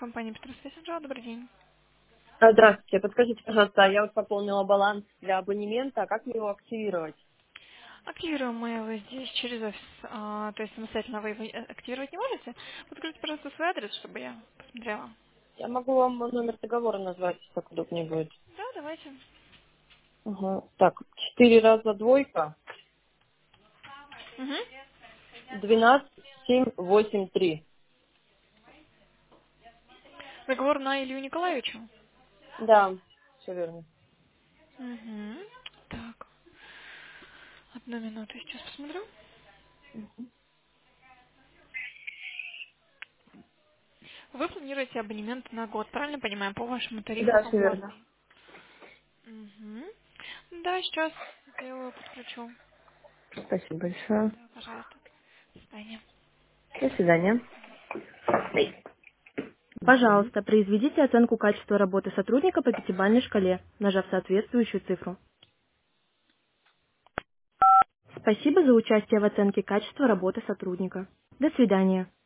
Компания Петросвязь. Добрый день. Здравствуйте. Подскажите, пожалуйста, я вот пополнила баланс для абонемента, а как мне его активировать? Активируем мы его здесь через офис. То есть самостоятельно вы его активировать не можете? Подскажите, пожалуйста, свой адрес, чтобы я посмотрела. Я могу вам номер договора назвать, если так удобнее будет. Да, давайте. Ага. Так, 4 раза двойка, Угу. 12 7 8 3. Договор на Илью Николаевичу. Да, все верно. Угу. Так, одну минуту, сейчас посмотрю. Вы планируете абонемент на год, правильно понимаю, по вашему тарифу Да, все верно. комфортный? Угу. Да, сейчас сделаю, подключу. Спасибо большое. Да, пожалуйста. До свидания. До свидания. Пожалуйста, произведите оценку качества работы сотрудника по пятибалльной шкале, нажав соответствующую цифру. Спасибо за участие в оценке качества работы сотрудника. До свидания.